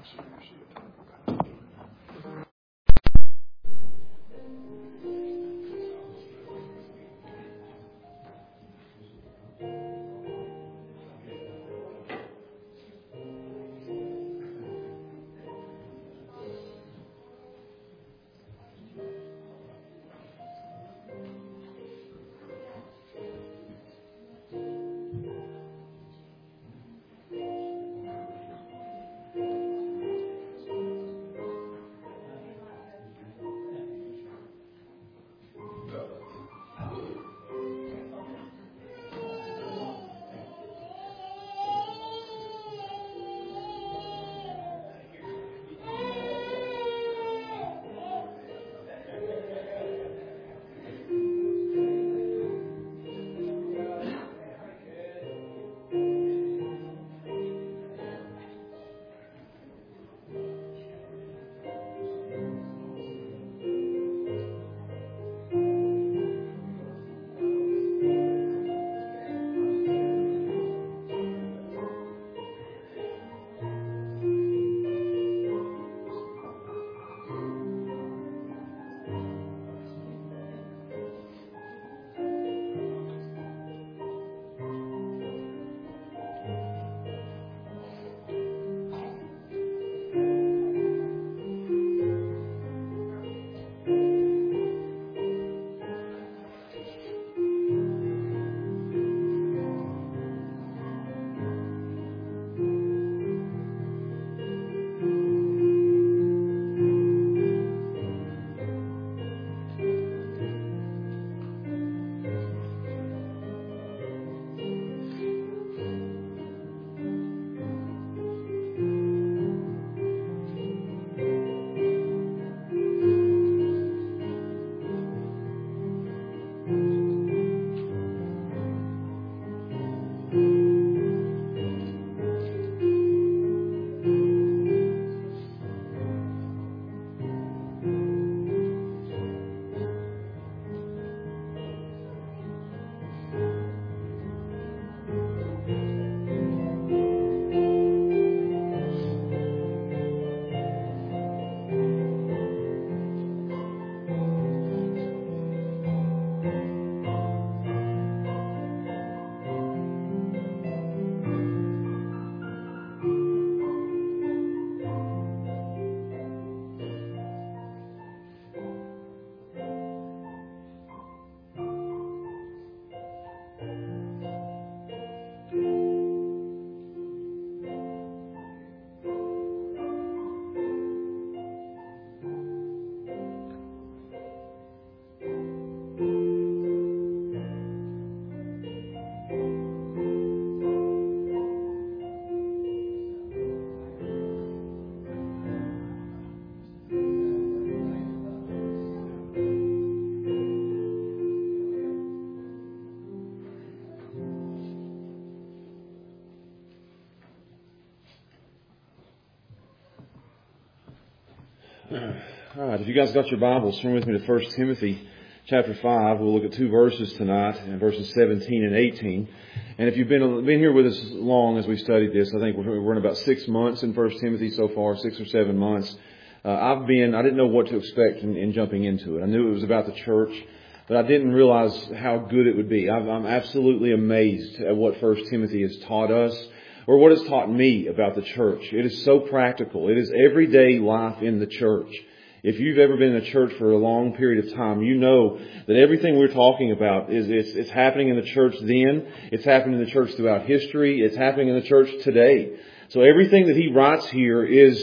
All right, if you guys got your Bibles, turn with me to 1 Timothy chapter 5. We'll look at two verses tonight, in verses 17 and 18. And if you've been here with us long as we studied this, I think we're in about 6 months in 1 Timothy so far, 6 or 7 months. I didn't know what to expect in jumping into it. I knew it was about the church, but I didn't realize how good it would be. I'm absolutely amazed at what 1 Timothy has taught us, or what it's taught me about the church. It is so practical. It is everyday life in the church. If you've ever been in a church for a long period of time, you know that everything we're talking about it's happening in the church then. It's happening in the church throughout history. It's happening in the church today. So everything that he writes here is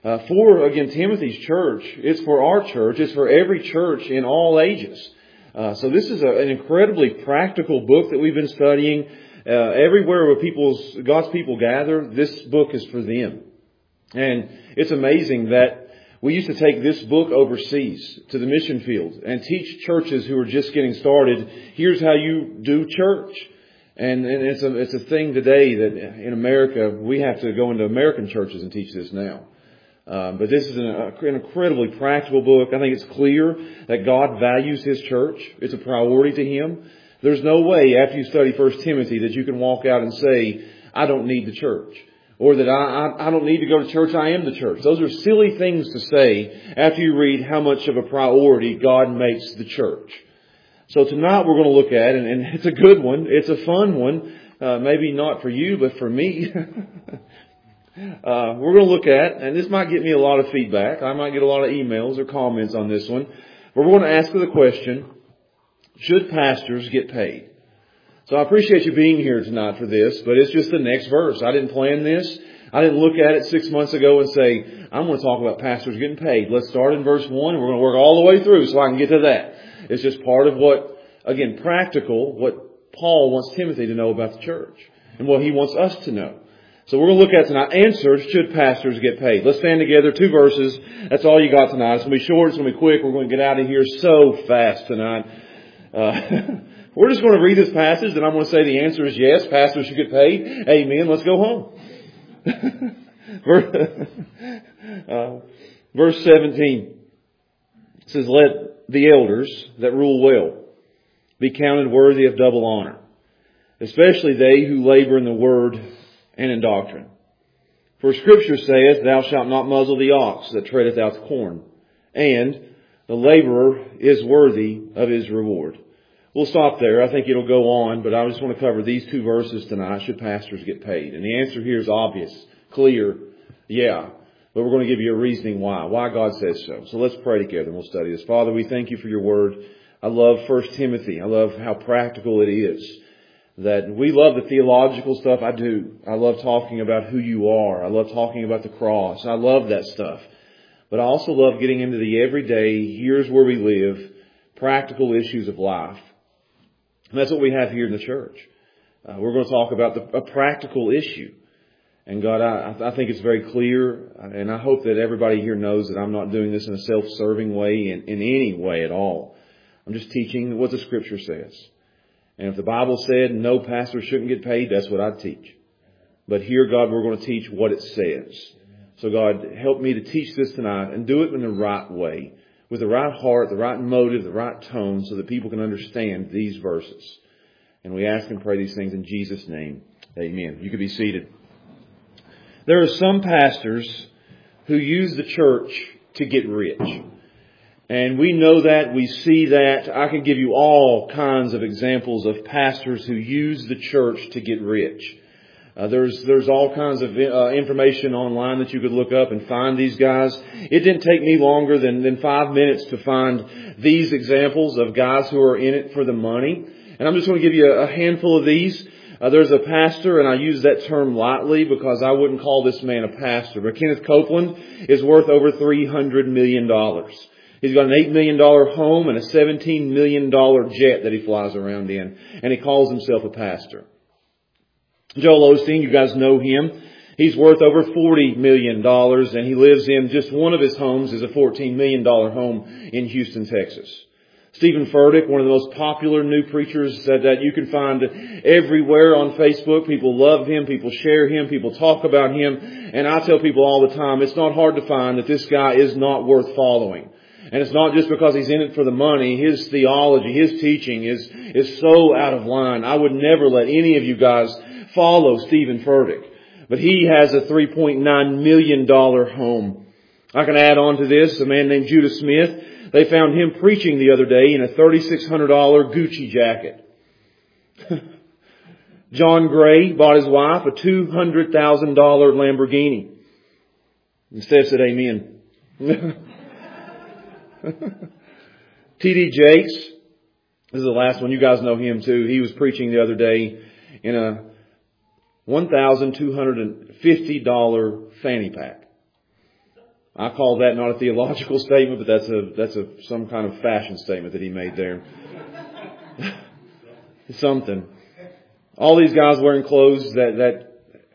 for, again, Timothy's church. It's for our church. It's for every church in all ages. So this is an incredibly practical book that we've been studying. Everywhere where God's people gather, this book is for them. And it's amazing that we used to take this book overseas to the mission field and teach churches who are just getting started, here's how you do church. And it's a thing today that in America, we have to go into American churches and teach this now. But this is an incredibly practical book. I think it's clear that God values His church. It's a priority to Him. There's no way after you study 1 Timothy that you can walk out and say, I don't need the church. Or that I don't need to go to church, I am the church. Those are silly things to say after you read how much of a priority God makes the church. So tonight we're going to look at, and it's a good one, it's a fun one, maybe not for you, but for me. We're going to look at, and this might get me a lot of feedback. I might get a lot of emails or comments on this one. But we're going to ask the question, should pastors get paid? So I appreciate you being here tonight for this, but it's just the next verse. I didn't plan this. I didn't look at it 6 months ago and say, I'm going to talk about pastors getting paid. Let's start in verse 1 and we're going to work all the way through so I can get to that. It's just part of what, again, practical, what Paul wants Timothy to know about the church and what he wants us to know. So we're going to look at tonight, answers, should pastors get paid? Let's stand together, 2 verses. That's all you got tonight. It's going to be short, it's going to be quick. We're going to get out of here so fast tonight. We're just going to read this passage and I'm going to say the answer is yes, pastors should get paid. Amen. Let's go home. Verse 17 says, let the elders that rule well be counted worthy of double honor, especially they who labor in the word and in doctrine. For Scripture saith, thou shalt not muzzle the ox that treadeth out the corn, and the laborer is worthy of his reward. We'll stop there. I think it'll go on, but I just want to cover these 2 verses tonight. Should pastors get paid? And the answer here is obvious, clear, yeah. But we're going to give you a reasoning why God says so. So let's pray together and we'll study this. Father, we thank you for your word. I love 1 Timothy. I love how practical it is. That we love the theological stuff. I do. I love talking about who you are. I love talking about the cross. I love that stuff. But I also love getting into the everyday, here's where we live, practical issues of life. And that's what we have here in the church. We're going to talk about a practical issue. And God, I think it's very clear, and I hope that everybody here knows that I'm not doing this in a self-serving way in any way at all. I'm just teaching what the Scripture says. And if the Bible said no pastor shouldn't get paid, that's what I'd teach. But here, God, we're going to teach what it says. So God, help me to teach this tonight and do it in the right way, with the right heart, the right motive, the right tone, so that people can understand these verses. And we ask and pray these things in Jesus' name. Amen. You can be seated. There are some pastors who use the church to get rich. And we know that, we see that. I can give you all kinds of examples of pastors who use the church to get rich. There's all kinds of information online that you could look up and find these guys. It didn't take me longer than 5 minutes to find these examples of guys who are in it for the money. And I'm just going to give you a handful of these. There's a pastor, and I use that term lightly because I wouldn't call this man a pastor, but Kenneth Copeland is worth over $300 million. He's got an $8 million home and a $17 million jet that he flies around in, and he calls himself a pastor. Joel Osteen, you guys know him. He's worth over $40 million, and he lives in just one of his homes is a $14 million home in Houston, Texas. Stephen Furtick, one of the most popular new preachers that you can find everywhere on Facebook. People love him. People share him. People talk about him. And I tell people all the time, it's not hard to find that this guy is not worth following. And it's not just because he's in it for the money. His theology, his teaching is so out of line. I would never let any of you guys follow Stephen Furtick. But he has a $3.9 million home. I can add on to this a man named Judah Smith. They found him preaching the other day in a $3,600 Gucci jacket. John Gray bought his wife a $200,000 Lamborghini. And Steph said amen. T.D. Jakes, this is the last one. You guys know him too. He was preaching the other day in a $1,250 fanny pack. I call that not a theological statement, but that's some kind of fashion statement that he made there. Something. All these guys wearing clothes that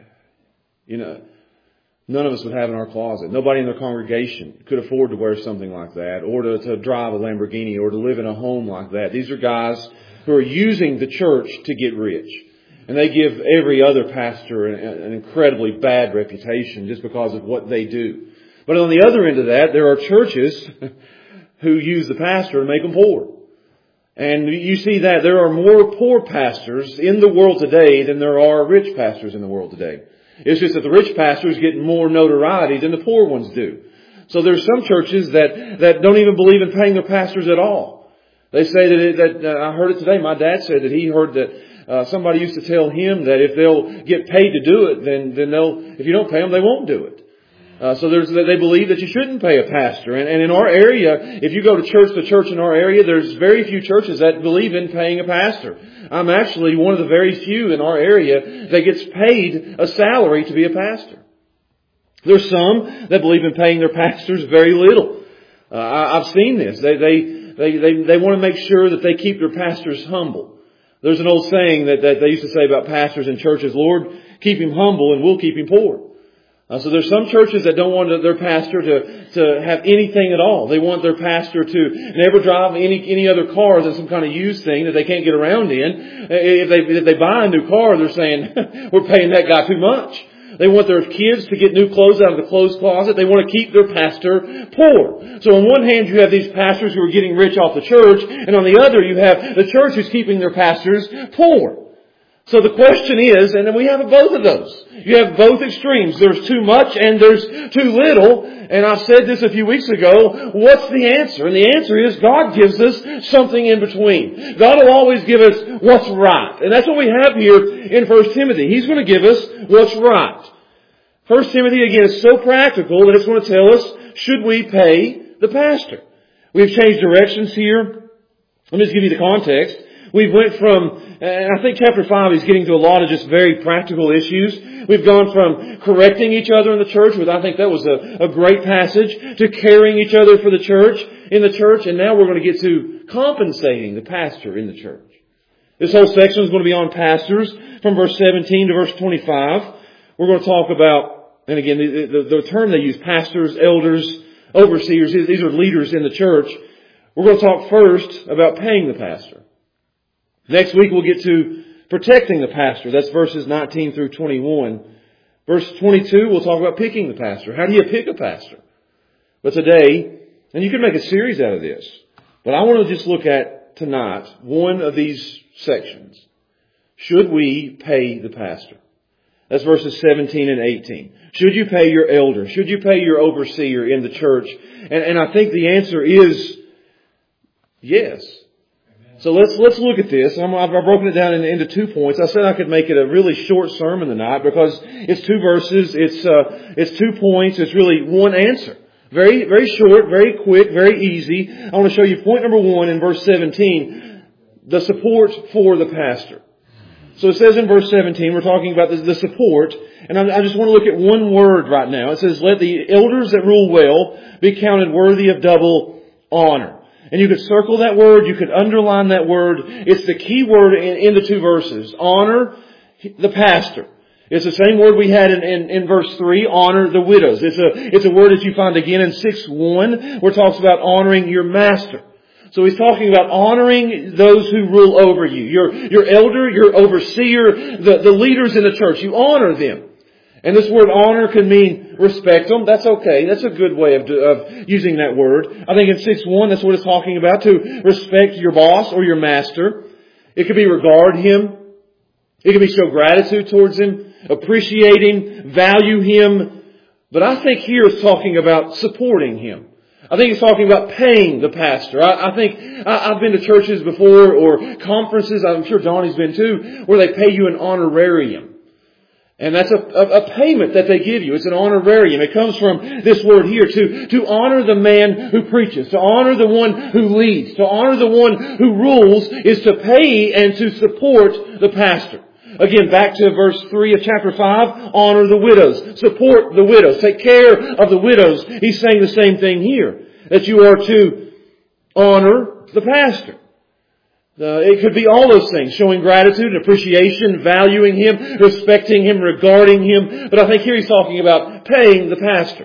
none of us would have in our closet. Nobody in their congregation could afford to wear something like that, or to drive a Lamborghini, or to live in a home like that. These are guys who are using the church to get rich. And they give every other pastor an incredibly bad reputation just because of what they do. But on the other end of that, there are churches who use the pastor to make them poor. And you see that there are more poor pastors in the world today than there are rich pastors in the world today. It's just that the rich pastors get more notoriety than the poor ones do. So there's some churches that don't even believe in paying their pastors at all. They say that I heard it today. My dad said that he heard that somebody used to tell him that if they'll get paid to do it, then if you don't pay them, they won't do it. So they believe that you shouldn't pay a pastor. And in our area, if you go to church in our area, there's very few churches that believe in paying a pastor. I'm actually one of the very few in our area that gets paid a salary to be a pastor. There's some that believe in paying their pastors very little. I've seen this. They want to make sure that they keep their pastors humble. There's an old saying that they used to say about pastors in churches, Lord, keep him humble and we'll keep him poor. So there's some churches that don't want their pastor to have anything at all. They want their pastor to never drive any other car than some kind of used thing that they can't get around in. If they buy a new car, they're saying, we're paying that guy too much. They want their kids to get new clothes out of the clothes closet. They want to keep their pastor poor. So on one hand, you have these pastors who are getting rich off the church, and on the other, you have the church who's keeping their pastors poor. So the question is, and then we have both of those. You have both extremes. There's too much and there's too little. And I said this a few weeks ago. What's the answer? And the answer is God gives us something in between. God will always give us what's right. And that's what we have here in 1 Timothy. He's going to give us what's right. 1 Timothy, again, is so practical that it's going to tell us, should we pay the pastor? We've changed directions here. Let me just give you the context. We went from, and I think chapter 5 is getting to a lot of just very practical issues. We've gone from correcting each other in the church, which I think that was a great passage, to caring each other for the church, in the church, and now we're going to get to compensating the pastor in the church. This whole section is going to be on pastors, from verse 17 to verse 25. We're going to talk about, and again, the term they use, pastors, elders, overseers, these are leaders in the church. We're going to talk first about paying the pastor. Next week we'll get to protecting the pastor. That's verses 19 through 21. Verse 22, we'll talk about picking the pastor. How do you pick a pastor? But today, and you can make a series out of this, but I want to just look at tonight one of these sections. Should we pay the pastor? That's verses 17 and 18. Should you pay your elder? Should you pay your overseer in the church? And I think the answer is yes. So let's look at this. I've broken it down into 2 points. I said I could make it a really short sermon tonight because it's 2 verses. It's 2 points. It's really one answer. Very, very short, very quick, very easy. I want to show you point number 1 in verse 17, the support for the pastor. So it says in verse 17, we're talking about the support, and I just want to look at one word right now. It says, let the elders that rule well be counted worthy of double honor. And you could circle that word, you could underline that word. It's the key word in the 2 verses. Honor the pastor. It's the same word we had in verse 3, honor the widows. It's a word that you find again in 6:1, where it talks about honoring your master. So he's talking about honoring those who rule over you. Your elder, your overseer, the leaders in the church. You honor them. And this word honor can mean respect them. That's okay. That's a good way of using that word. I think in 6:1, that's what it's talking about, to respect your boss or your master. It could be regard him. It could be show gratitude towards him, appreciate him, value him. But I think here it's talking about supporting him. I think it's talking about paying the pastor. I think I've been to churches before or conferences, I'm sure Johnny's been too, where they pay you an honorarium. And that's a payment that they give you. It's an honorarium. It comes from this word here, to honor the man who preaches, to honor the one who leads, to honor the one who rules, is to pay and to support the pastor. Again, back to verse 3 of chapter 5, honor the widows, support the widows, take care of the widows. He's saying the same thing here, that you are to honor the pastor. It could be all those things, showing gratitude, appreciation, valuing him, respecting him, regarding him. But I think here he's talking about paying the pastor.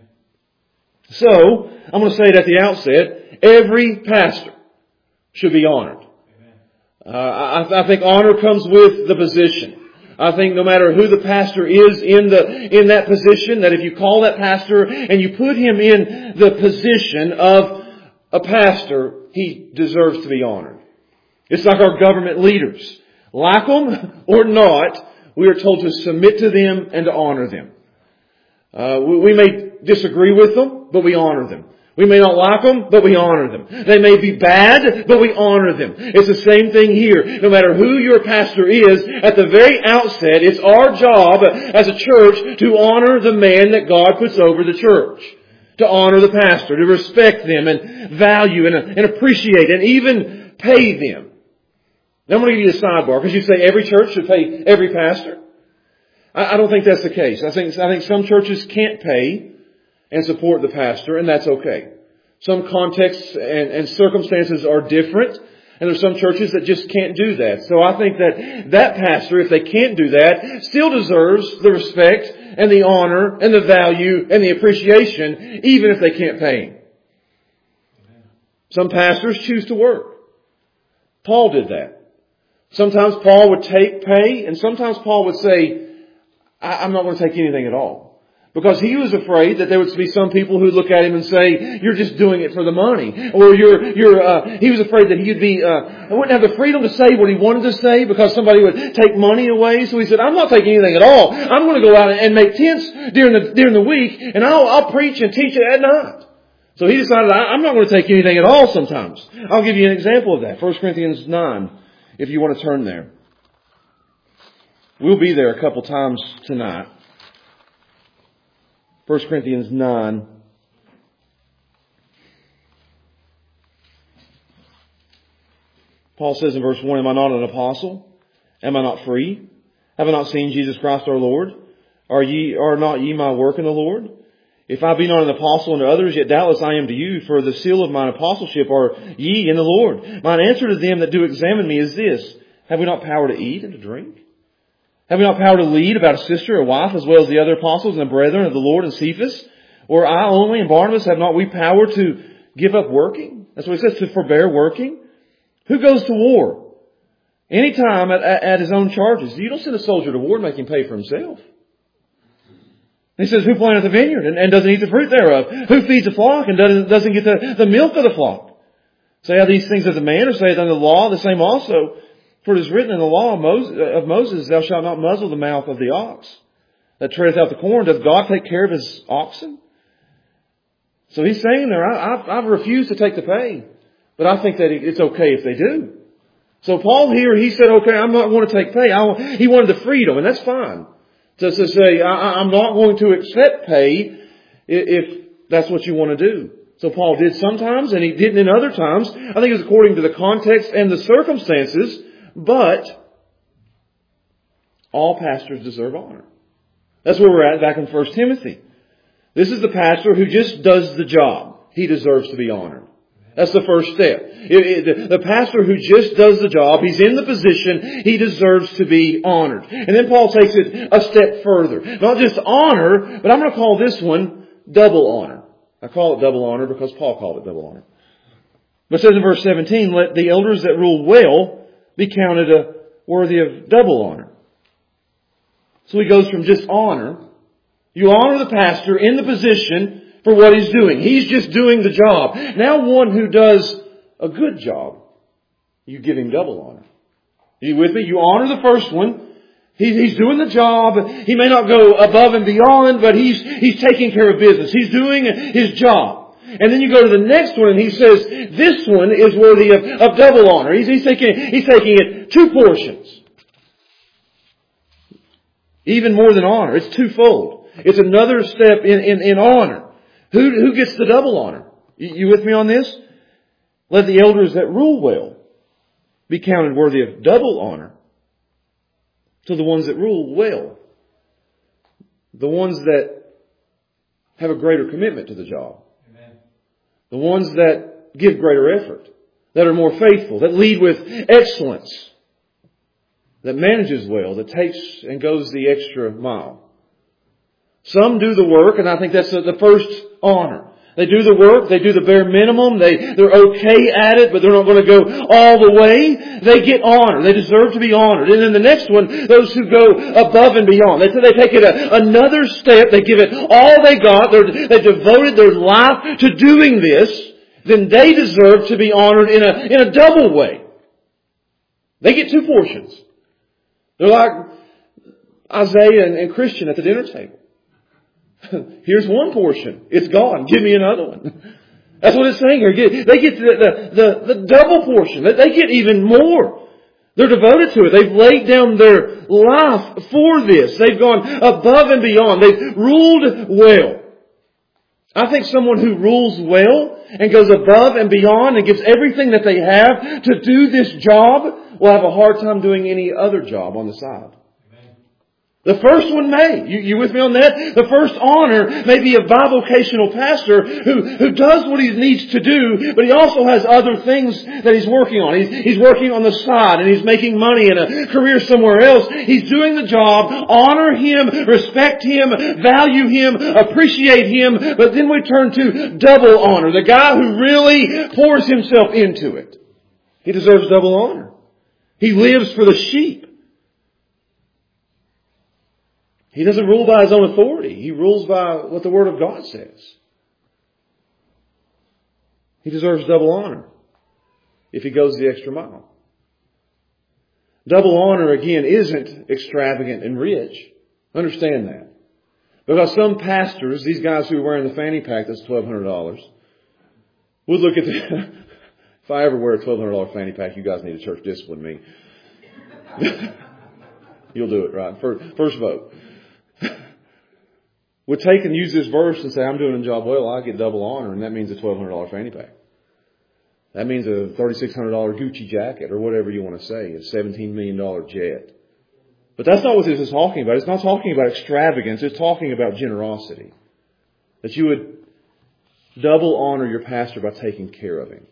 So, I'm going to say it at the outset, every pastor should be honored. I think honor comes with the position. I think no matter who the pastor is in that position, that if you call that pastor and you put him in the position of a pastor, he deserves to be honored. It's like our government leaders. Like them or not, We are told to submit to them and to honor them. We may disagree with them, but we honor them. We may not like them, but we honor them. They may be bad, but we honor them. It's the same thing here. No matter who your pastor is, at the very outset, it's our job as a church to honor the man that God puts over the church. To honor the pastor, to respect them and value and appreciate and even pay them. Now I'm going to give you a sidebar, because you say every church should pay every pastor. I don't think that's the case. I think some churches can't pay and support the pastor, and that's okay. Some contexts and circumstances are different, and there's some churches that just can't do that. So I think that pastor, if they can't do that, still deserves the respect and the honor and the value and the appreciation, even if they can't pay him. Some pastors choose to work. Paul did that. Sometimes Paul would take pay, and sometimes Paul would say, I'm not going to take anything at all. Because he was afraid that there would be some people who would look at him and say, you're just doing it for the money. Or he was afraid that wouldn't have the freedom to say what he wanted to say because somebody would take money away. So he said, I'm not taking anything at all. I'm going to go out and make tents during the week, and I'll preach and teach it at night. So he decided, I'm not going to take anything at all sometimes. I'll give you an example of that. 1 Corinthians 9, if you want to turn there. We'll be there a couple times tonight. 1 Corinthians 9. Paul says in verse 1, Am I not an apostle? Am I not free? Have I not seen Jesus Christ our Lord? Are not ye my work in the Lord? If I be not an apostle unto others, yet doubtless I am to you, for the seal of mine apostleship are ye in the Lord. Mine answer to them that do examine me is this, Have we not power to eat and to drink? Have we not power to lead about a sister or wife, as well as the other apostles and the brethren of the Lord and Cephas? Or I only and Barnabas, have not we power to give up working? That's what he says, to forbear working. Who goes to war? Anytime at his own charges. You don't send a soldier to war and make him pay for himself. He says, who planteth the vineyard and doesn't eat the fruit thereof? Who feeds the flock and doesn't get the milk of the flock? Say these things as a man, or saith under the law, the same also. For it is written in the law of Moses, Thou shalt not muzzle the mouth of the ox that treadeth out the corn. Doth God take care of his oxen? So he's saying there, I've refused to take the pay. But I think that it's okay if they do. So Paul here, he said, okay, I'm not going to take pay. He wanted the freedom, and that's fine. To say, I'm not going to accept pay if that's what you want to do. So Paul did sometimes, and he didn't in other times. I think it's according to the context and the circumstances. But all pastors deserve honor. That's where we're at back in 1 Timothy. This is the pastor who just does the job. He deserves to be honored. That's the first step. The pastor who just does the job, he's in the position, he deserves to be honored. And then Paul takes it a step further. Not just honor, but I'm going to call this one double honor. I call it double honor because Paul called it double honor. But it says in verse 17, Let the elders that rule well be counted worthy of double honor. So he goes from just honor. You honor the pastor in the position for what he's doing. He's just doing the job. Now one who does a good job, you give him double honor. Are you with me? You honor the first one. He's doing the job. He may not go above and beyond, but he's taking care of business. He's doing his job. And then you go to the next one and he says, this one is worthy of double honor. He's taking it two portions. Even more than honor. It's twofold. It's another step in honor. Who gets the double honor? You with me on this? Let the elders that rule well be counted worthy of double honor. To the ones that rule well. The ones that have a greater commitment to the job. The ones that give greater effort, that are more faithful, that lead with excellence, that manages well, that takes and goes the extra mile. Some do the work, and I think that's the first honor. They do the work, they do the bare minimum, they're okay at it, but they're not going to go all the way. They get honor. They deserve to be honored. And then the next one, those who go above and beyond. They take it another step, they give it all they got, they devoted their life to doing this, then they deserve to be honored in a double way. They get two portions. They're like Isaiah and Christian at the dinner table. Here's one portion. It's gone. Give me another one. That's what it's saying here. They get the double portion. They get even more. They're devoted to it. They've laid down their life for this. They've gone above and beyond. They've ruled well. I think someone who rules well and goes above and beyond and gives everything that they have to do this job will have a hard time doing any other job on the side. The first one may. You with me on that? The first honor may be a bivocational pastor who does what he needs to do, but he also has other things that he's working on. He's working on the side and he's making money in a career somewhere else. He's doing the job. Honor him, respect him, value him, appreciate him. But then we turn to double honor. The guy who really pours himself into it. He deserves double honor. He lives for the sheep. He doesn't rule by his own authority. He rules by what the Word of God says. He deserves double honor if he goes the extra mile. Double honor, again, isn't extravagant and rich. Understand that. Because some pastors, these guys who are wearing the fanny pack that's $1,200, would look at the... If I ever wear a $1,200 fanny pack, you guys need to church discipline me. You'll do it, right? First vote. Would take and use this verse and say, I'm doing a job well, I get double honor, and that means a $1,200 fanny pack. That means a $3,600 Gucci jacket, or whatever you want to say, a $17 million jet. But that's not what this is talking about. It's not talking about extravagance. It's talking about generosity. That you would double honor your pastor by taking care of him.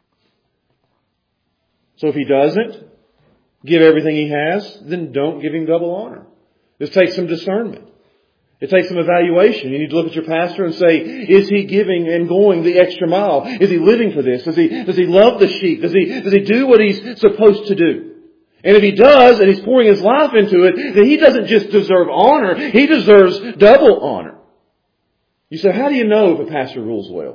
So if he doesn't give everything he has, then don't give him double honor. Just take some discernment. It takes some evaluation. You need to look at your pastor and say, is he giving and going the extra mile? Is he living for this? Does he love the sheep? Does he do what he's supposed to do? And if he does, and he's pouring his life into it, then he doesn't just deserve honor, he deserves double honor. You say, how do you know if a pastor rules well?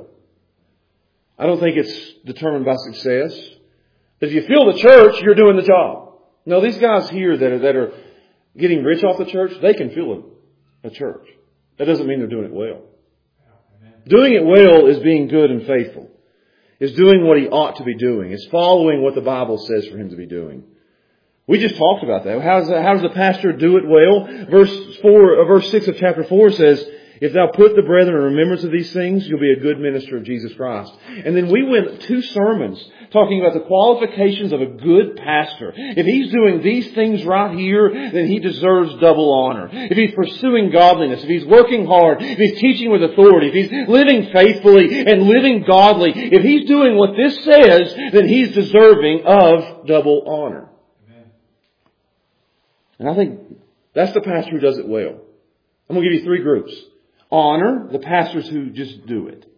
I don't think it's determined by success. If you fill the church, you're doing the job. No, these guys here that are getting rich off the church, they can fill a church. That doesn't mean they're doing it well. Doing it well is being good and faithful. Is doing what he ought to be doing. Is following what the Bible says for him to be doing. We just talked about that. How does the pastor do it well? Verse 6 of chapter 4 says, if thou put the brethren in remembrance of these things, you'll be a good minister of Jesus Christ. And then we went 2 sermons talking about the qualifications of a good pastor. If he's doing these things right here, then he deserves double honor. If he's pursuing godliness, if he's working hard, if he's teaching with authority, if he's living faithfully and living godly, if he's doing what this says, then he's deserving of double honor. And I think that's the pastor who does it well. I'm going to give you 3 groups. Honor, the pastors who just do it.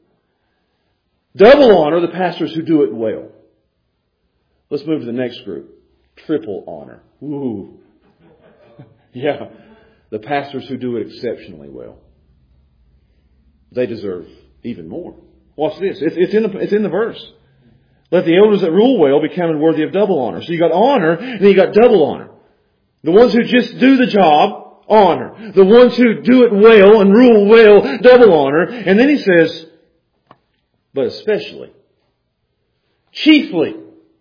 Double honor, the pastors who do it well. Let's move to the next group. Triple honor. Ooh. Yeah. The pastors who do it exceptionally well. They deserve even more. Watch this. It's in the verse. Let the elders that rule well be counted worthy of double honor. So you got honor, and then you got double honor. The ones who just do the job, honor. The ones who do it well and rule well, double honor. And then he says, but especially, chiefly,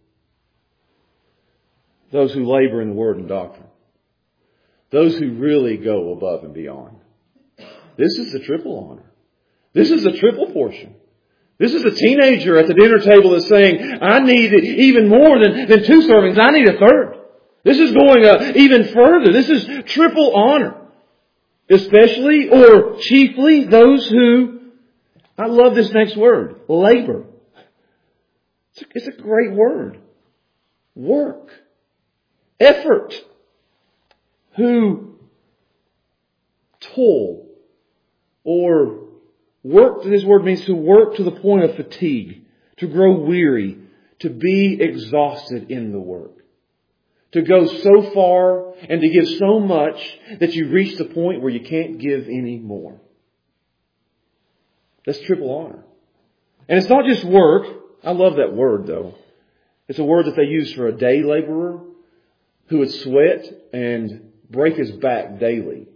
those who labor in the word and doctrine. Those who really go above and beyond. This is the triple honor. This is the triple portion. This is a teenager at the dinner table that's saying, I need even more than 2 servings. I need a third. This is going even further. This is triple honor. Especially or chiefly those who, I love this next word, labor. It's a great word. Work. Effort. Who toil or work, this word means to work to the point of fatigue, to grow weary, to be exhausted in the work. To go so far and to give so much that you reach the point where you can't give any more. That's triple honor. And it's not just work. I love that word though. It's a word that they use for a day laborer who would sweat and break his back daily.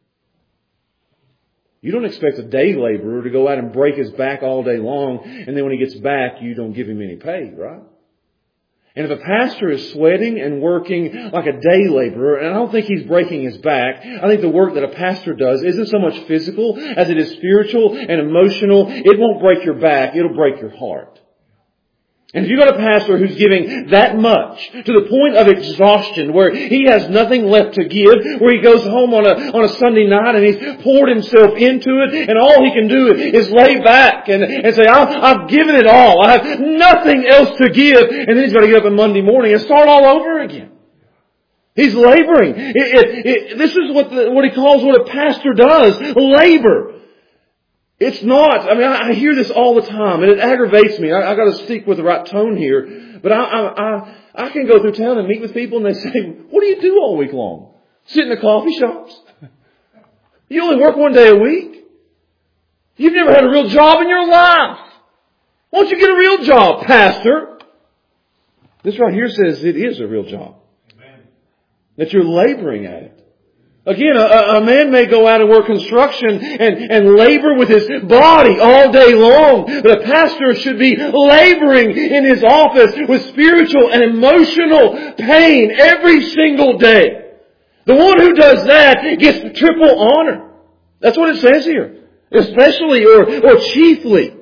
You don't expect a day laborer to go out and break his back all day long, and then when he gets back, you don't give him any pay, right? And if a pastor is sweating and working like a day laborer, and I don't think he's breaking his back, I think the work that a pastor does isn't so much physical as it is spiritual and emotional. It won't break your back, it'll break your heart. And if you've got a pastor who's giving that much to the point of exhaustion, where he has nothing left to give, where he goes home on a Sunday night and he's poured himself into it, and all he can do is lay back and say, I've given it all. I have nothing else to give. And then he's got to get up on Monday morning and start all over again. He's laboring. This is what he calls what a pastor does. Labor. It's not, I hear this all the time and it aggravates me. I got to stick with the right tone here. But I can go through town and meet with people and they say, what do you do all week long? Sit in the coffee shops? You only work one day a week? You've never had a real job in your life. Why don't you get a real job, pastor? This right here says it is a real job. Amen. That you're laboring at it. Again, a man may go out and work construction and labor with his body all day long. But a pastor should be laboring in his office with spiritual and emotional pain every single day. The one who does that gets triple honor. That's what it says here. Especially or chiefly.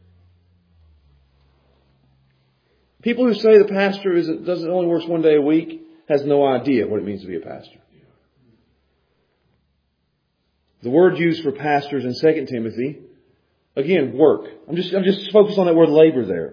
People who say the pastor only works one day a week has no idea what it means to be a pastor. The word used for pastors in 2 Timothy, again, work. I'm just focused on that word labor there.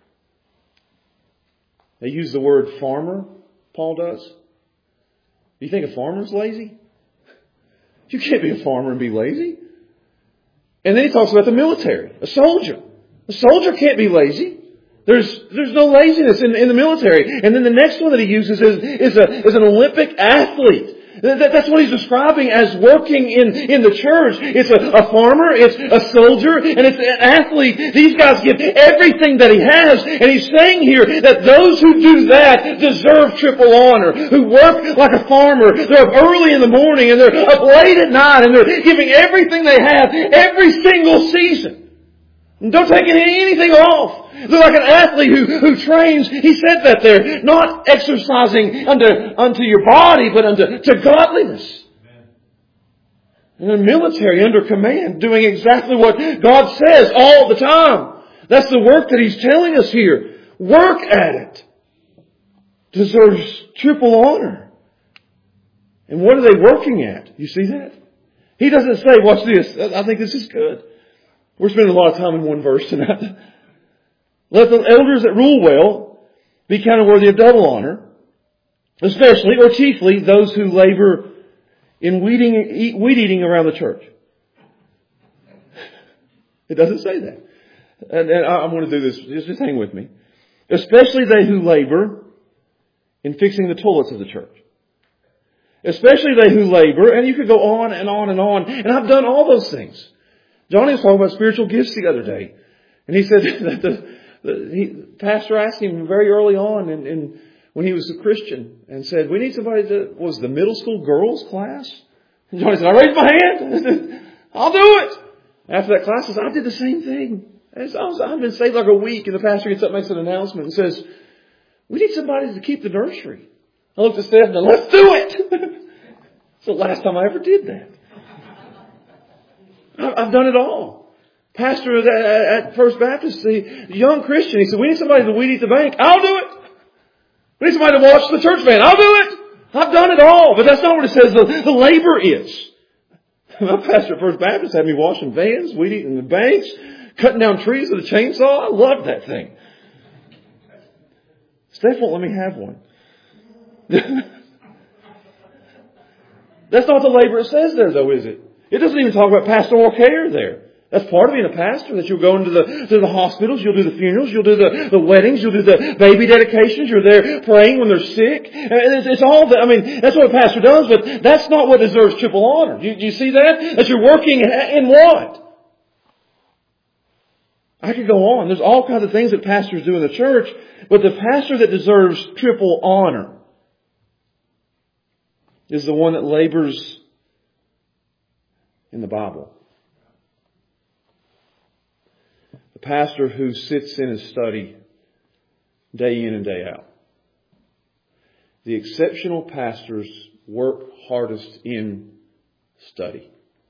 They use the word farmer, Paul does. Do you think a farmer's lazy? You can't be a farmer and be lazy. And then he talks about the military, a soldier. A soldier can't be lazy. There's no laziness in the military. And then the next one that he uses is an Olympic athlete. That's what he's describing as working in the church. It's a farmer, it's a soldier, and it's an athlete. These guys give everything that he has. And he's saying here that those who do that deserve triple honor. Who work like a farmer. They're up early in the morning and they're up late at night and they're giving everything they have every single season. And don't take anything off. They're like an athlete who trains, he said that there, not exercising unto your body, but to godliness. In the military, under command, doing exactly what God says all the time. That's the work that He's telling us here. Work at it. Deserves triple honor. And what are they working at? You see that? He doesn't say, watch this, I think this is good. We're spending a lot of time in one verse tonight. Let the elders that rule well be counted worthy of double honor, especially or chiefly those who labor in weed eating around the church. It doesn't say that. And I'm going to do this. Just hang with me. Especially they who labor in fixing the toilets of the church. Especially they who labor, and you could go on and on and on. And I've done all those things. Johnny was talking about spiritual gifts the other day. And he said that the pastor asked him very early on and when he was a Christian and said, we need somebody that was the middle school girls class. And Johnny said, I raised my hand. I'll do it. After that class, I did the same thing. I've been saved like a week and the pastor gets up and makes an announcement and says, we need somebody to keep the nursery. I looked at Steph and said, let's do it. It's the last time I ever did that. I've done it all. Pastor at First Baptist, the young Christian, he said, we need somebody to weed eat the bank. I'll do it. We need somebody to watch the church van. I'll do it. I've done it all. But that's not what it says the labor is. My pastor at First Baptist had me washing vans, weed eating the banks, cutting down trees with a chainsaw. I loved that thing. Steph won't let me have one. That's not the labor it says there, though, is it? It doesn't even talk about pastoral care there. That's part of being a pastor, that you'll go into the hospitals, you'll do the funerals, you'll do the weddings, you'll do the baby dedications, you're there praying when they're sick. It's all that, that's what a pastor does, but that's not what deserves triple honor. Do you see that? That you're working in what? I could go on. There's all kinds of things that pastors do in the church, but the pastor that deserves triple honor is the one that labors in the Bible. The pastor who sits in his study day in and day out. The exceptional pastors work hardest in study.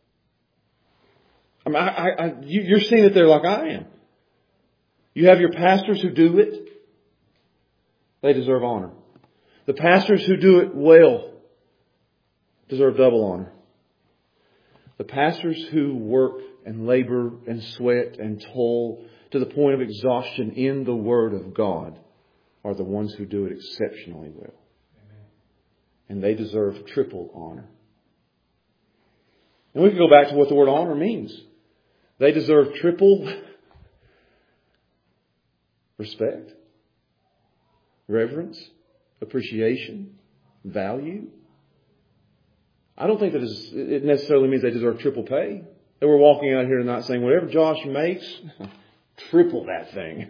You're seeing it there like I am. You have your pastors who do it. They deserve honor. The pastors who do it well deserve double honor. The pastors who work and labor and sweat and toil to the point of exhaustion in the Word of God are the ones who do it exceptionally well. Amen. And they deserve triple honor. And we can go back to what the word honor means. They deserve triple respect, reverence, appreciation, value. I don't think that it necessarily means they deserve triple pay. That we're walking out here tonight saying, whatever Josh makes, triple that thing.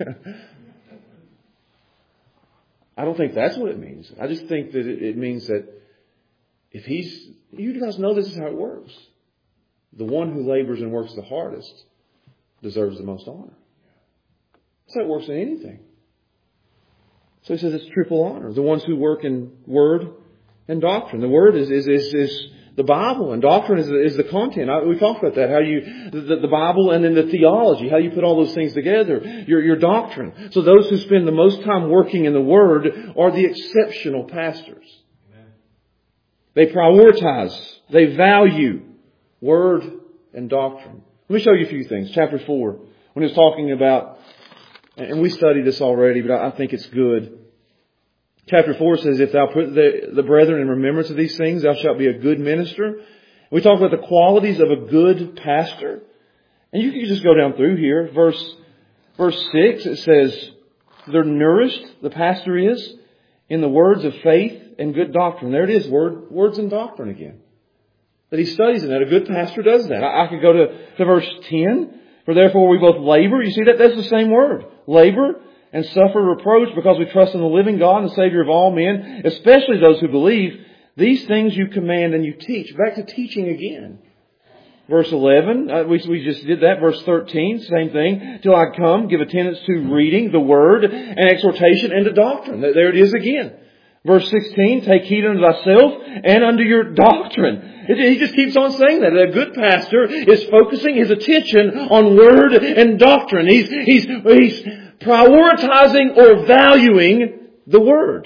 I don't think that's what it means. I just think that it means that if you guys know this is how it works. The one who labors and works the hardest deserves the most honor. That's how it works in anything. So he says it's triple honor. The ones who work in word and doctrine. The word is the Bible, and doctrine is the content. We talked about that. How the Bible and then the theology. How you put all those things together. Your doctrine. So those who spend the most time working in the Word are the exceptional pastors. Amen. They prioritize. They value Word and doctrine. Let me show you a few things. Chapter 4, when he's talking about, and we studied this already, but I think it's good. Chapter 4 says, if thou put the brethren in remembrance of these things, thou shalt be a good minister. We talk about the qualities of a good pastor. And you can just go down through here. Verse 6, it says, they're nourished, the pastor is, in the words of faith and good doctrine. There it is, words and doctrine again. That he studies in that. A good pastor does that. I could go to verse 10. For therefore we both labor. You see that? That's the same word. Labor and suffer reproach because we trust in the living God and the Savior of all men, especially those who believe. These things you command and you teach. Back to teaching again. Verse 11, we just did that. Verse 13, same thing. Till I come, give attendance to reading, the word, and exhortation, and to doctrine. There it is again. Verse 16, take heed unto thyself and unto your doctrine. He just keeps on saying that. A good pastor is focusing his attention on word and doctrine. He's prioritizing or valuing the word.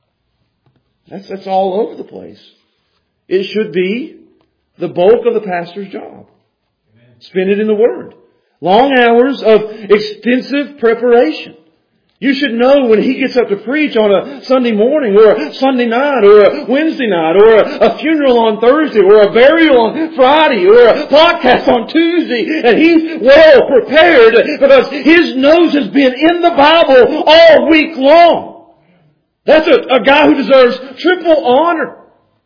That's all over the place. It should be the bulk of the pastor's job. Amen. Spend it in the word. Long hours of extensive preparation. You should know when he gets up to preach on a Sunday morning or a Sunday night or a Wednesday night or a funeral on Thursday or a burial on Friday or a podcast on Tuesday, and he's well prepared because his nose has been in the Bible all week long. That's a guy who deserves triple honor.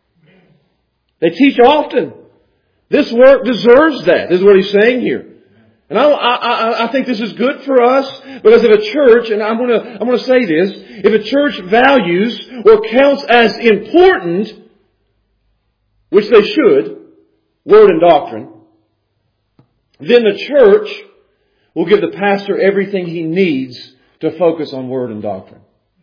They teach often. This work deserves that. This is what he's saying here. And I think this is good for us because if a church, and I'm going to say this, if a church values or counts as important, which they should, word and doctrine, then the church will give the pastor everything he needs to focus on word and doctrine.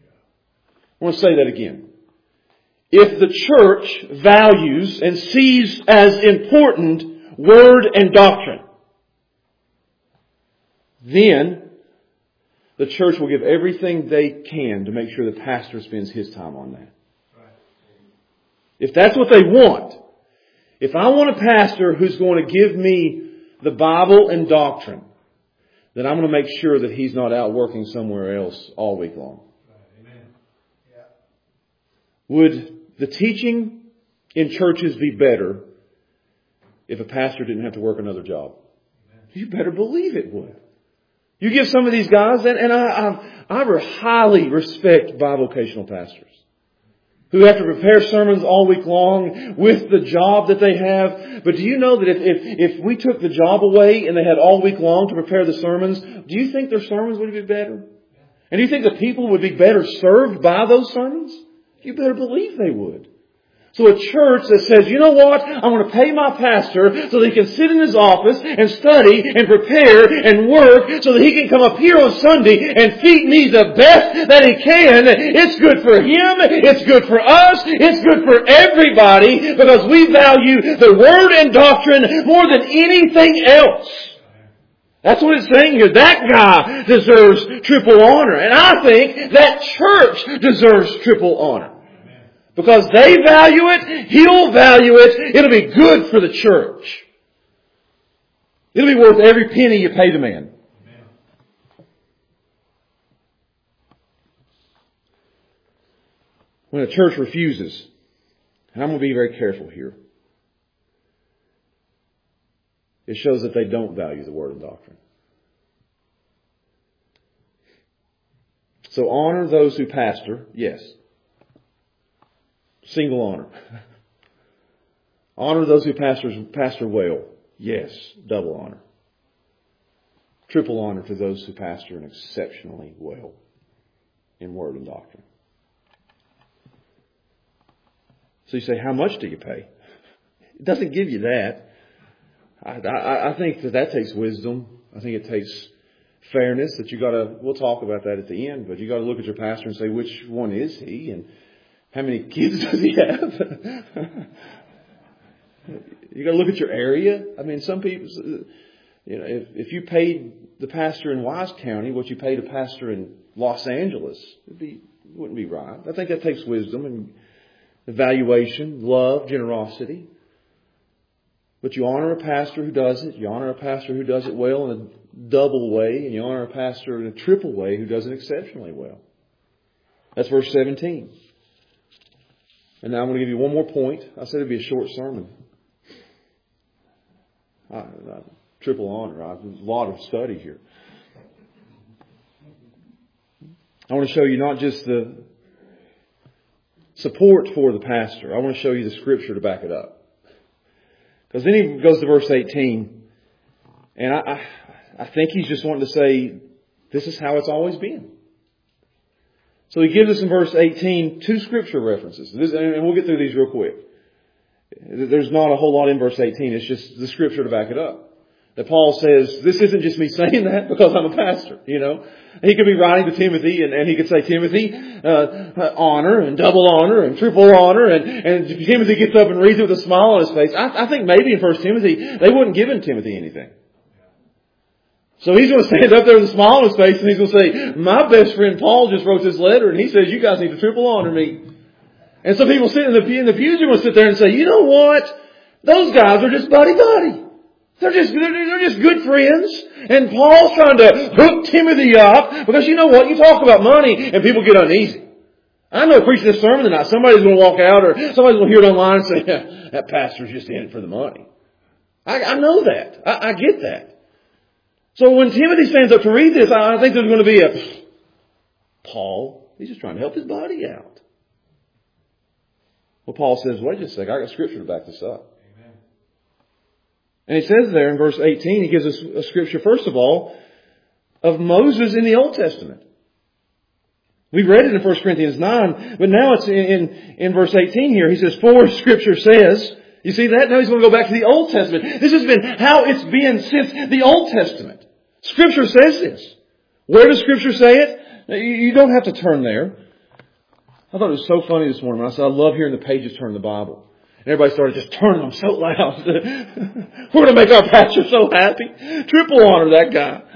I want to say that again. If the church values and sees as important word and doctrine, then the church will give everything they can to make sure the pastor spends his time on that. If that's what they want, if I want a pastor who's going to give me the Bible and doctrine, then I'm going to make sure that he's not out working somewhere else all week long. Amen. Yeah. Would the teaching in churches be better if a pastor didn't have to work another job? Amen. You better believe it would. You give some of these guys, and I highly respect bivocational pastors who have to prepare sermons all week long with the job that they have. But do you know that if we took the job away and they had all week long to prepare the sermons, do you think their sermons would be better? And do you think the people would be better served by those sermons? You better believe they would. So a church that says, you know what, I want to pay my pastor so that he can sit in his office and study and prepare and work so that he can come up here on Sunday and feed me the best that he can. It's good for him. It's good for us. It's good for everybody because we value the Word and doctrine more than anything else. That's what it's saying here. That guy deserves triple honor. And I think that church deserves triple honor. Because they value it, he'll value it, it'll be good for the church. It'll be worth every penny you pay the man. When a church refuses, and I'm going to be very careful here, it shows that they don't value the Word and doctrine. So honor those who pastor, yes. Single honor. Honor those who pastor well. Yes, double honor. Triple honor to those who pastor exceptionally well in Word and doctrine. So you say, how much do you pay? It doesn't give you that. I think that takes wisdom. I think it takes fairness that we'll talk about that at the end, but you got to look at your pastor and say, which one is he? And how many kids does he have? You got to look at your area. I mean, some people, if you paid the pastor in Wise County what you paid a pastor in Los Angeles, it wouldn't be right. I think that takes wisdom and evaluation, love, generosity. But you honor a pastor who does it. You honor a pastor who does it well in a double way, and you honor a pastor in a triple way who does it exceptionally well. That's verse 17. And now I'm going to give you one more point. I said it'd be a short sermon. Triple honor. There's a lot of study here. I want to show you not just the support for the pastor. I want to show you the Scripture to back it up. Because then he goes to verse 18. And I think he's just wanting to say, this is how it's always been. So he gives us in verse 18 two Scripture references. And we'll get through these real quick. There's not a whole lot in verse 18. It's just the Scripture to back it up. That Paul says, this isn't just me saying that because I'm a pastor, He could be writing to Timothy and he could say, Timothy, honor and double honor and triple honor. And Timothy gets up and reads it with a smile on his face. I think maybe in 1 Timothy, they wouldn't give Timothy anything. So he's going to stand up there with a smile on his face and he's going to say, my best friend Paul just wrote this letter and he says, you guys need to triple honor me. And some people sitting in the pews are going to sit there and say, you know what? Those guys are just buddy-buddy. They're just good friends. And Paul's trying to hook Timothy up because you know what? You talk about money and people get uneasy. I know preaching this sermon tonight, somebody's going to walk out or somebody's going to hear it online and say, that pastor's just in it for the money. I know that. I get that. So when Timothy stands up to read this, I think there's going to be Paul, he's just trying to help his buddy out. Well, Paul says, wait just a second, I got Scripture to back this up. Amen. And he says there in verse 18, he gives us a Scripture, first of all, of Moses in the Old Testament. We read it in 1 Corinthians 9, but now it's in verse 18 here. He says, for Scripture says, you see that? Now he's going to go back to the Old Testament. This has been how it's been since the Old Testament. Scripture says this. Where does Scripture say it? You don't have to turn there. I thought it was so funny this morning when I said, I love hearing the pages turn the Bible. And everybody started just turning them so loud. We're going to make our pastor so happy. Triple honor that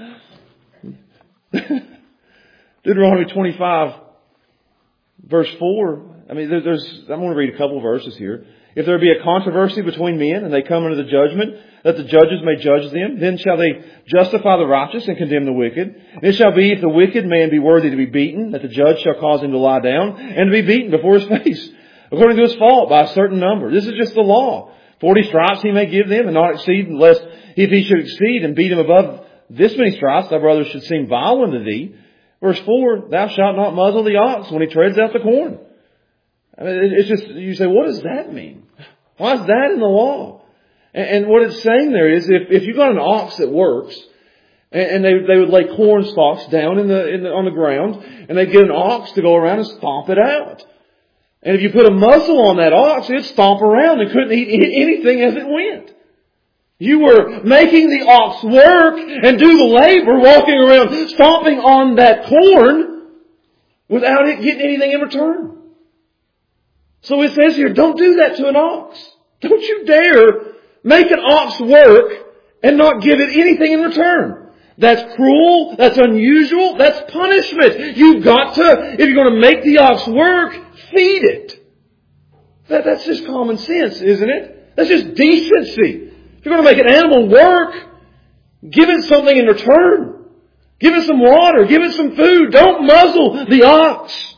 guy. Deuteronomy 25, verse 4. I mean, I'm going to read a couple of verses here. If there be a controversy between men, and they come under the judgment, that the judges may judge them, then shall they justify the righteous and condemn the wicked. And it shall be, if the wicked man be worthy to be beaten, that the judge shall cause him to lie down, and to be beaten before his face, according to his fault, by a certain number. This is just the law. 40 stripes he may give them, and not exceed, unless if he should exceed and beat him above this many stripes, thy brother should seem vile unto thee. Verse 4, thou shalt not muzzle the ox when he treads out the corn. I mean, it's just, you say, what does that mean? Why is that in the law? And what it's saying there is, if you've got an ox that works, and they would lay corn stalks down on the ground, and they'd get an ox to go around and stomp it out. And if you put a muzzle on that ox, it'd stomp around and couldn't eat anything as it went. You were making the ox work and do the labor, walking around stomping on that corn without it getting anything in return. So it says here, don't do that to an ox. Don't you dare make an ox work and not give it anything in return. That's cruel. That's unusual. That's punishment. You've got to, if you're going to make the ox work, feed it. That's just common sense, isn't it? That's just decency. If you're going to make an animal work, give it something in return. Give it some water. Give it some food. Don't muzzle the ox.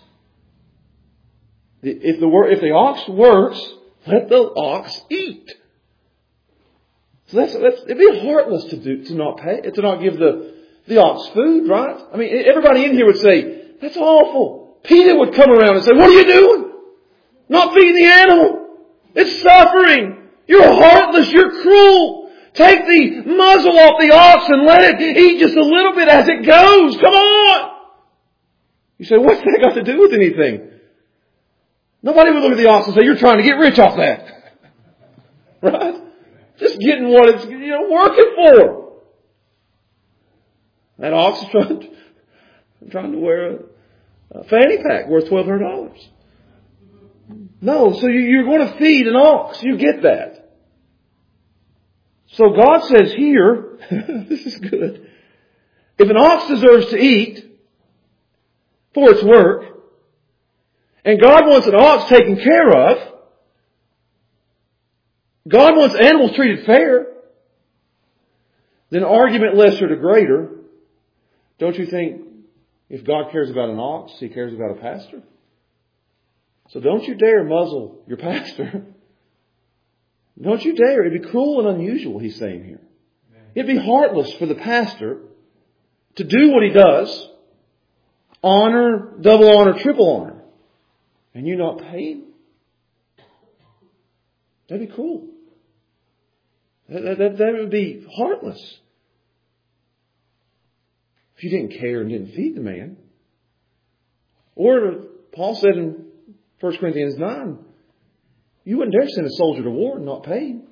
If the ox works, let the ox eat. So it'd be heartless to not give the ox food, right? I mean, everybody in here would say, that's awful. Peter would come around and say, what are you doing? Not feeding the animal. It's suffering. You're heartless. You're cruel. Take the muzzle off the ox and let it eat just a little bit as it goes. Come on. You say, what's that got to do with anything? Nobody would look at the ox and say, you're trying to get rich off that. Right? Just getting what it's working for. That ox is trying to wear a fanny pack worth $1,200. No, so you're going to feed an ox. You get that. So God says here, this is good. If an ox deserves to eat for its work, and God wants an ox taken care of, God wants animals treated fair, then argument lesser to greater, don't you think if God cares about an ox, He cares about a pastor? So don't you dare muzzle your pastor. Don't you dare. It'd be cruel and unusual, He's saying here. It'd be heartless for the pastor to do what he does, honor, double honor, triple honor, and you not pay him. That'd be cruel. That would be heartless. If you didn't care and didn't feed the man. Or Paul said in 1 Corinthians 9, you wouldn't dare send a soldier to war and not pay him.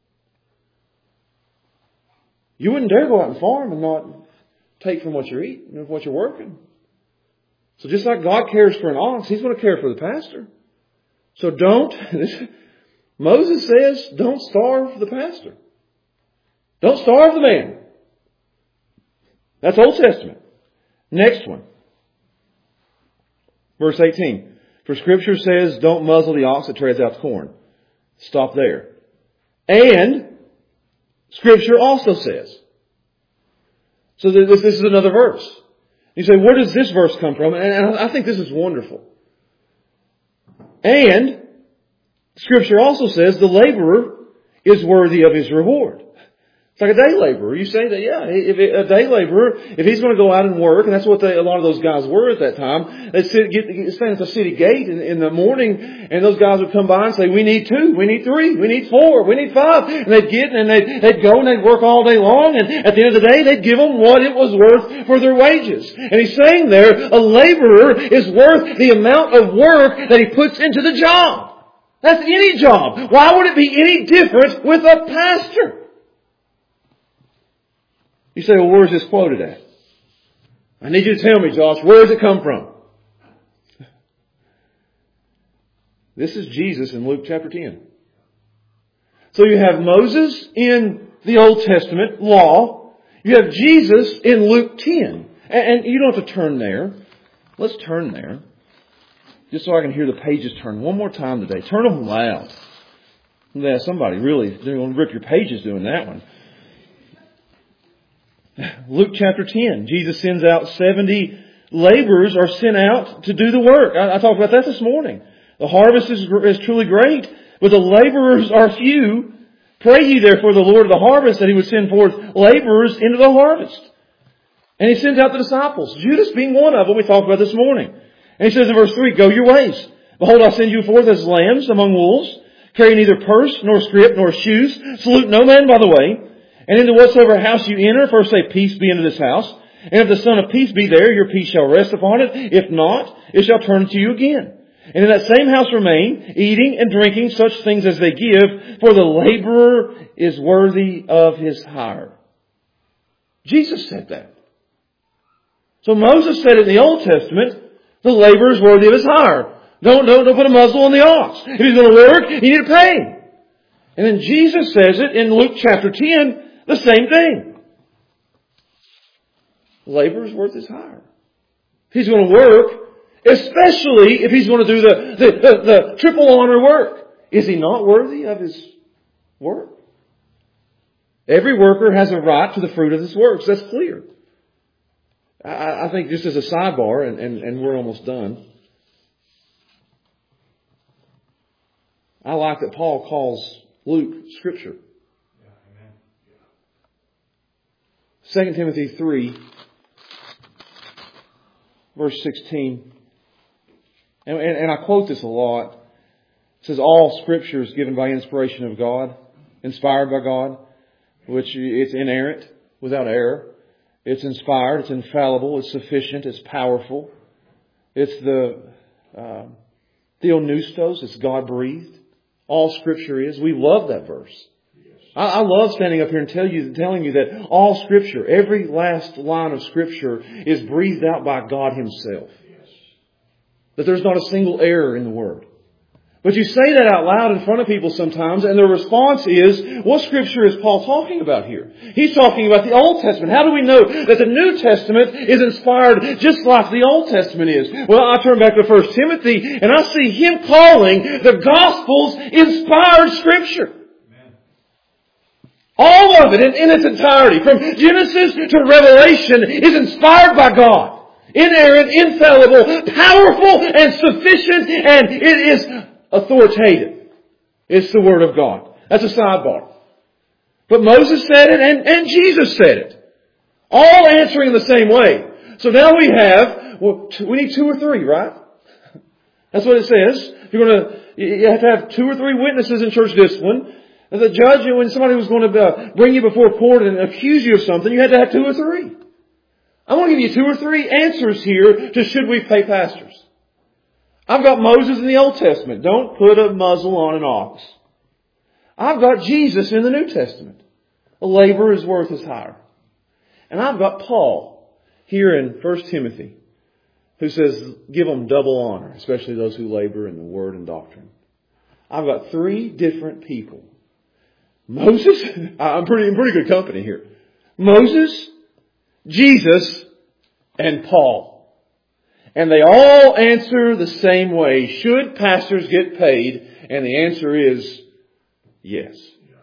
You wouldn't dare go out and farm and not take from what you're eating and what you're working. So just like God cares for an ox, He's going to care for the pastor. So Moses says, don't starve the pastor. Don't starve the man. That's Old Testament. Next one. Verse 18. For Scripture says, don't muzzle the ox that treads out the corn. Stop there. And Scripture also says. So this is another verse. You say, where does this verse come from? And I think this is wonderful. And Scripture also says the laborer is worthy of his reward. It's like a day laborer. You say that, yeah, if a day laborer, if he's going to go out and work, and that's what a lot of those guys were at that time, they'd stand at the city gate in the morning, and those guys would come by and say, we need 2, we need 3, we need 4, we need 5. And they'd go and they'd work all day long, and at the end of the day, they'd give them what it was worth for their wages. And he's saying there, a laborer is worth the amount of work that he puts into the job. That's any job. Why would it be any different with a pastor? You say, well, where is this quoted at? I need you to tell me, Josh, where does it come from? This is Jesus in Luke chapter 10. So you have Moses in the Old Testament law. You have Jesus in Luke 10. And you don't have to turn there. Let's turn there. Just so I can hear the pages turn one more time today. Turn them loud. Yeah, somebody really going to rip your pages doing that one. Luke chapter 10. Jesus sends out 70 laborers are sent out to do the work. I talked about that this morning. The harvest is truly great, but the laborers are few. Pray ye therefore the Lord of the harvest that He would send forth laborers into the harvest. And He sends out the disciples, Judas being one of them we talked about this morning. And He says in verse 3, go your ways. Behold, I send you forth as lambs among wolves. Carry neither purse, nor scrip, nor shoes. Salute no man by the way. And into whatsoever house you enter, first say, peace be into this house. And if the Son of Peace be there, your peace shall rest upon it. If not, it shall turn to you again. And in that same house remain, eating and drinking such things as they give, for the laborer is worthy of his hire. Jesus said that. So Moses said in the Old Testament, the laborer is worthy of his hire. Don't put a muzzle on the ox. If he's going to work, you need to pay him. And then Jesus says it in Luke chapter 10, the same thing. The laborer is worth his hire. If he's going to work, especially if he's going to do the triple honor work, is he not worthy of his work? Every worker has a right to the fruit of his works. That's clear. I think just as a sidebar, and we're almost done, I like that Paul calls Luke Scripture. 2 Timothy 3, verse 16. And I quote this a lot. It says, all Scripture is given by inspiration of God, inspired by God, which it's inerrant, without error. It's inspired, it's infallible, it's sufficient, it's powerful. It's the theopneustos, it's God-breathed. All Scripture is. We love that verse. I love standing up here and telling you that all Scripture, every last line of Scripture is breathed out by God Himself. That there's not a single error in the Word. But you say that out loud in front of people sometimes, and their response is, what Scripture is Paul talking about here? He's talking about the Old Testament. How do we know that the New Testament is inspired just like the Old Testament is? Well, I turn back to 1 Timothy, and I see him calling the Gospels inspired Scripture. All of it in its entirety, from Genesis to Revelation, is inspired by God. Inerrant, infallible, powerful, and sufficient, and it is authoritative. It's the Word of God. That's a sidebar. But Moses said it and Jesus said it. All answering the same way. So now we have, we need 2 or 3, right? That's what it says. You have to have 2 or 3 witnesses in church discipline. The judge, when somebody was going to bring you before court and accuse you of something, you had to have 2 or 3. I want to give you 2 or 3 answers here to should we pay pastors. I've got Moses in the Old Testament. Don't put a muzzle on an ox. I've got Jesus in the New Testament. A laborer is worth his hire. And I've got Paul here in 1 Timothy who says give them double honor, especially those who labor in the word and doctrine. I've got 3 different people. Moses, I'm in pretty good company here. Moses, Jesus, and Paul. And they all answer the same way. Should pastors get paid? And the answer is yes.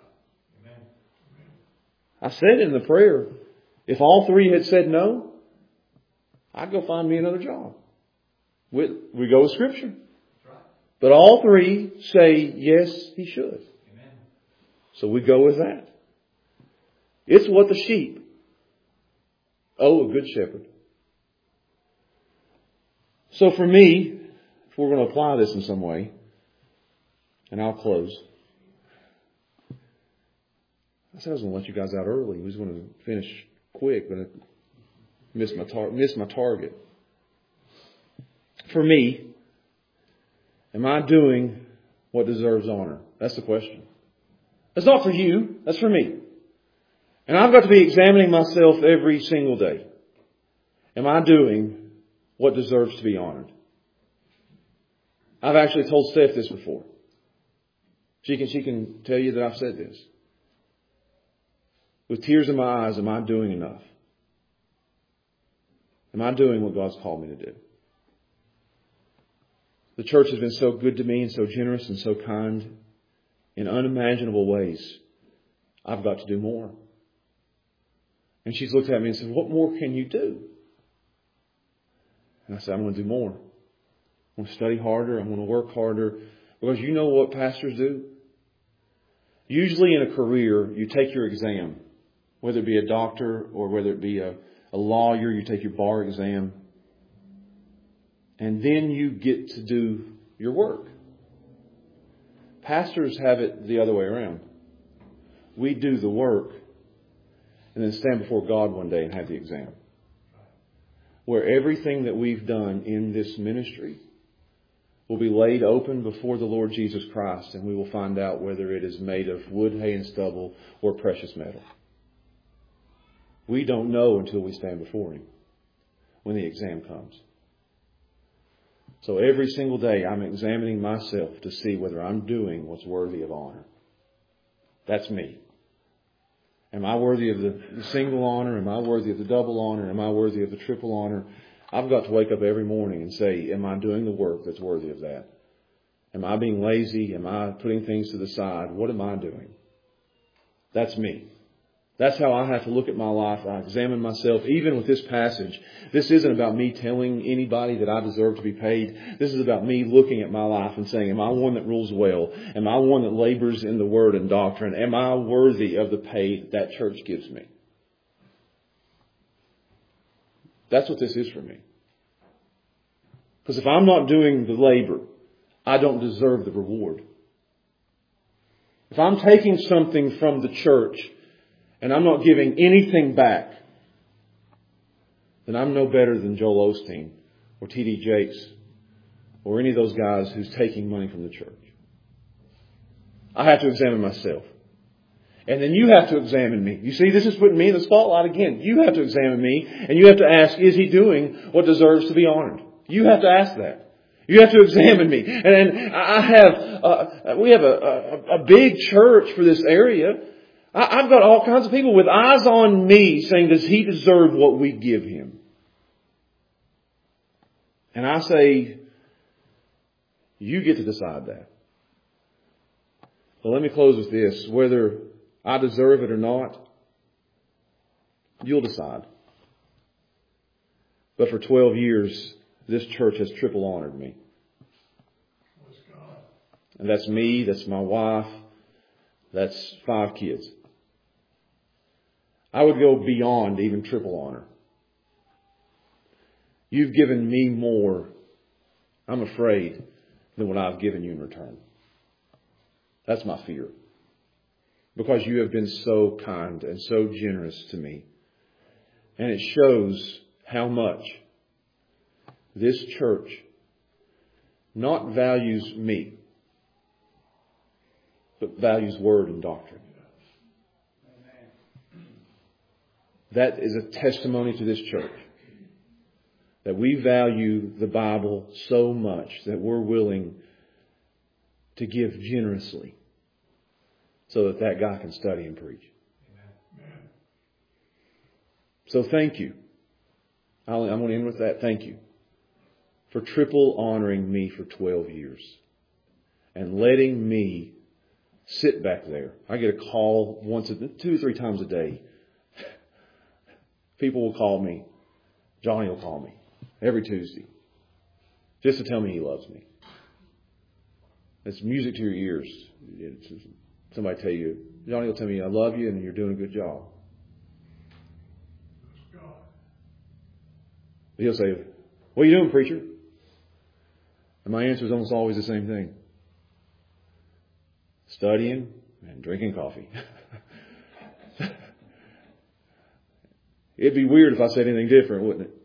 I said in the prayer, if all 3 had said no, I'd go find me another job. We go with Scripture. But all 3 say yes, he should. So we go with that. It's what the sheep owe a good shepherd. So for me, if we're going to apply this in some way, and I'll close. I said I was going to let you guys out early. We was going to finish quick, but I missed my target. For me, am I doing what deserves honor? That's the question. That's not for you. That's for me. And I've got to be examining myself every single day. Am I doing what deserves to be honored? I've actually told Steph this before. She can tell you that I've said this. With tears in my eyes, am I doing enough? Am I doing what God's called me to do? The church has been so good to me and so generous and so kind in unimaginable ways. I've got to do more. And she's looked at me and said, what more can you do? And I said, I'm going to do more. I'm going to study harder. I'm going to work harder. Because you know what pastors do? Usually in a career, you take your exam. Whether it be a doctor or whether it be a lawyer, you take your bar exam. And then you get to do your work. Pastors have it the other way around. We do the work and then stand before God one day and have the exam. Where everything that we've done in this ministry will be laid open before the Lord Jesus Christ, and we will find out whether it is made of wood, hay, and stubble or precious metal. We don't know until we stand before Him when the exam comes. So every single day I'm examining myself to see whether I'm doing what's worthy of honor. That's me. Am I worthy of the single honor? Am I worthy of the double honor? Am I worthy of the triple honor? I've got to wake up every morning and say, am I doing the work that's worthy of that? Am I being lazy? Am I putting things to the side? What am I doing? That's me. That's how I have to look at my life. I examine myself. Even with this passage, this isn't about me telling anybody that I deserve to be paid. This is about me looking at my life and saying, am I one that rules well? Am I one that labors in the word and doctrine? Am I worthy of the pay that church gives me? That's what this is for me. Because if I'm not doing the labor, I don't deserve the reward. If I'm taking something from the church and I'm not giving anything back, then I'm no better than Joel Osteen or T.D. Jakes or any of those guys who's taking money from the church. I have to examine myself. And then you have to examine me. You see, this is putting me in the spotlight again. You have to examine me and you have to ask, is he doing what deserves to be honored? You have to ask that. You have to examine me. And we have a big church for this area. I've got all kinds of people with eyes on me saying, does he deserve what we give him? And I say, you get to decide that. So let me close with this. Whether I deserve it or not, you'll decide. But for 12 years, this church has triple honored me. And that's me, that's my wife, that's 5 kids. I would go beyond even triple honor. You've given me more, I'm afraid, than what I've given you in return. That's my fear. Because you have been so kind and so generous to me. And it shows how much this church not values me, but values word and doctrine. That is a testimony to this church. That we value the Bible so much that we're willing to give generously so that guy can study and preach. So thank you. I want to end with that. Thank you for triple honoring me for 12 years and letting me sit back there. I get a call 2 or 3 times a day. People will call me. Johnny will call me every Tuesday just to tell me he loves me. It's music to your ears. Somebody tell you, Johnny will tell me, I love you and you're doing a good job. He'll say, what are you doing, preacher? And my answer is almost always the same thing. Studying and drinking coffee. It'd be weird if I said anything different, wouldn't it?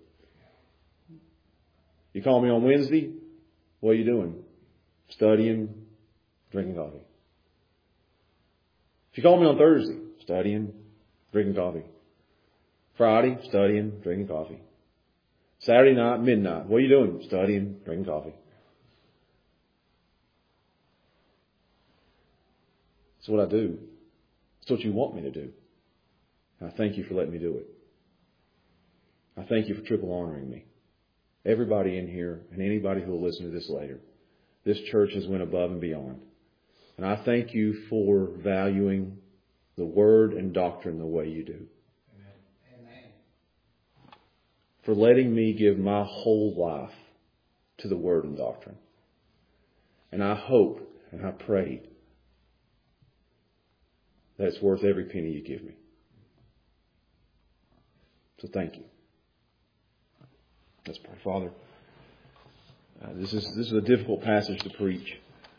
You call me on Wednesday, what are you doing? Studying, drinking coffee. If you call me on Thursday, studying, drinking coffee. Friday, studying, drinking coffee. Saturday night, midnight, what are you doing? Studying, drinking coffee. That's what I do. That's what you want me to do. And I thank you for letting me do it. I thank you for triple honoring me. Everybody in here and anybody who will listen to this later. This church has went above and beyond. And I thank you for valuing the word and doctrine the way you do. Amen. For letting me give my whole life to the word and doctrine. And I hope and I pray that it's worth every penny you give me. So thank you. Let's pray. Father, this is a difficult passage to preach.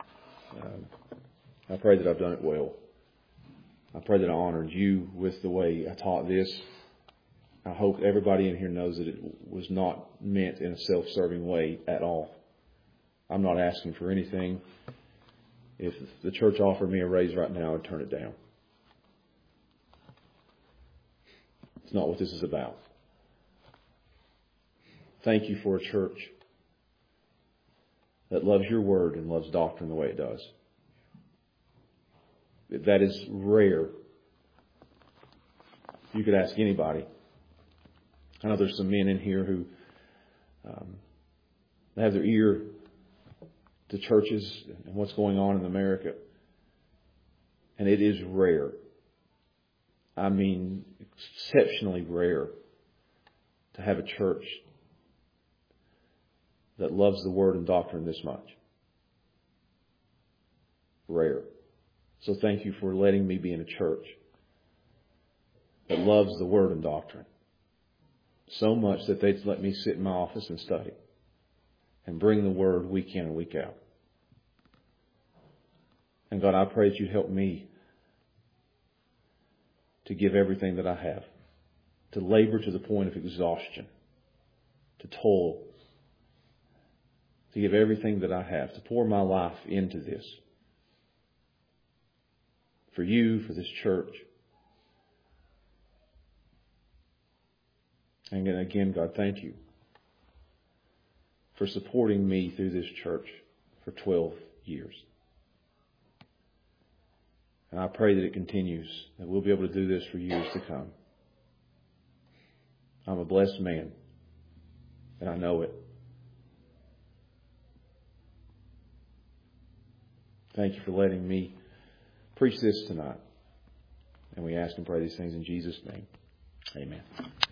I pray that I've done it well. I pray that I honored you with the way I taught this. I hope everybody in here knows that it was not meant in a self-serving way at all. I'm not asking for anything. If the church offered me a raise right now, I'd turn it down. It's not what this is about. Thank you for a church that loves your word and loves doctrine the way it does. That is rare. You could ask anybody. I know there's some men in here who have their ear to churches and what's going on in America. And it is rare. I mean, exceptionally rare to have a church that loves the word and doctrine this much. Rare. So thank you for letting me be in a church that loves the word and doctrine so much that they'd let me sit in my office and study and bring the word week in and week out. And God, I pray that you'd help me to give everything that I have, to labor to the point of exhaustion, to toil, to give everything that I have, to pour my life into this. For you, for this church. And again, God, thank you for supporting me through this church for 12 years. And I pray that it continues, that we'll be able to do this for years to come. I'm a blessed man, and I know it. Thank you for letting me preach this tonight. And we ask and pray these things in Jesus' name. Amen.